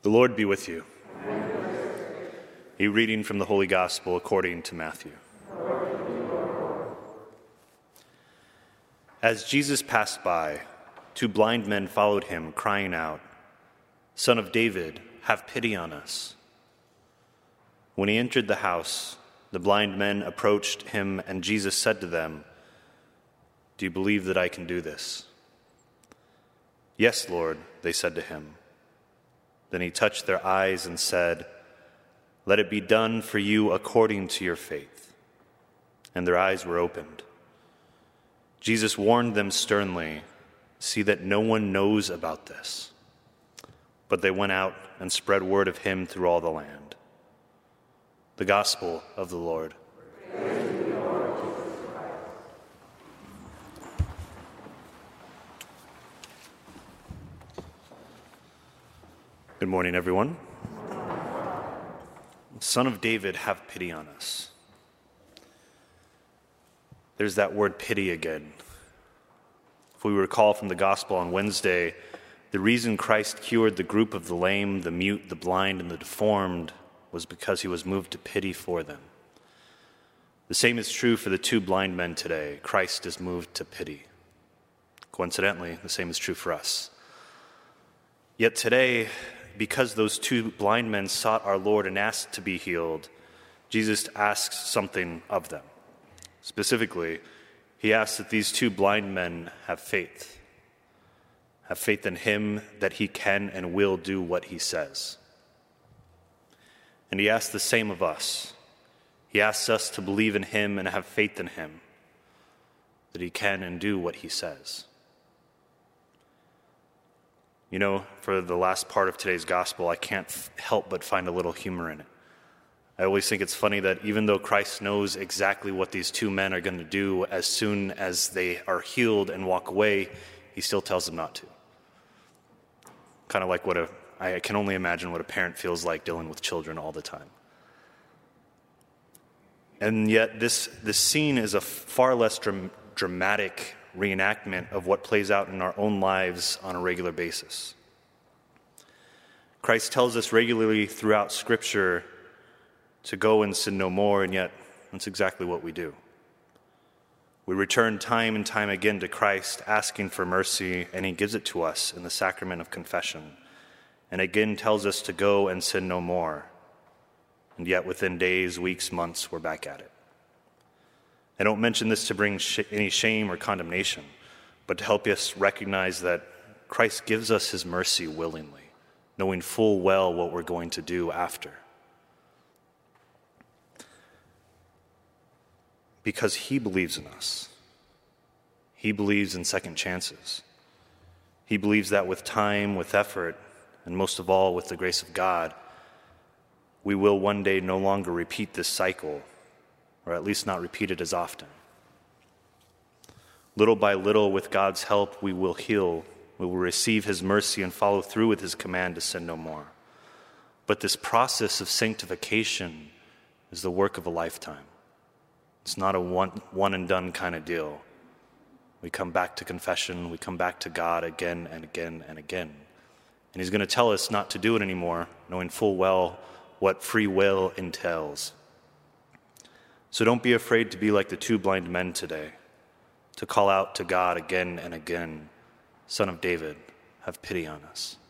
The Lord be with you. A reading from the Holy Gospel according to Matthew. As Jesus passed by, 2 blind men followed him, crying out, "Son of David, have pity on us." When he entered the house, the blind men approached him, and Jesus said to them, "Do you believe that I can do this?" "Yes, Lord," they said to him. Then he touched their eyes and said, "Let it be done for you according to your faith." And their eyes were opened. Jesus warned them sternly, "See that no one knows about this." But they went out and spread word of him through all the land. The Gospel of the Lord. Good morning, everyone. Son of David, have pity on us. There's that word pity again. If we recall from the gospel on Wednesday, the reason Christ cured the group of the lame, the mute, the blind, and the deformed was because he was moved to pity for them. The same is true for the 2 blind men today. Christ is moved to pity. Coincidentally, the same is true for us. Yet today, because those 2 blind men sought our Lord and asked to be healed, Jesus asks something of them. Specifically, he asks that these 2 blind men have faith. Have faith in him that he can and will do what he says. And he asks the same of us. He asks us to believe in him and have faith in him, that he can and do what he says. You know, for the last part of today's gospel, I can't help but find a little humor in it. I always think it's funny that even though Christ knows exactly what these 2 men are going to do as soon as they are healed and walk away, he still tells them not to. Kind of like I can only imagine what a parent feels like dealing with children all the time. And yet this scene is a far less dramatic reenactment of what plays out in our own lives on a regular basis. Christ tells us regularly throughout Scripture to go and sin no more, and yet that's exactly what we do. We return time and time again to Christ asking for mercy, and he gives it to us in the sacrament of confession, and again tells us to go and sin no more. And yet within days, weeks, months, we're back at it. I don't mention this to bring any shame or condemnation, but to help us recognize that Christ gives us his mercy willingly, knowing full well what we're going to do after. Because he believes in us. He believes in second chances. He believes that with time, with effort, and most of all with the grace of God, we will one day no longer repeat this cycle, or at least not repeat it as often. Little by little, with God's help, we will heal. We will receive his mercy and follow through with his command to sin no more. But this process of sanctification is the work of a lifetime. It's not a one and done kind of deal. We come back to confession, we come back to God again and again and again. And he's going to tell us not to do it anymore, knowing full well what free will entails. So don't be afraid to be like the 2 blind men today, to call out to God again and again, "Son of David, have pity on us."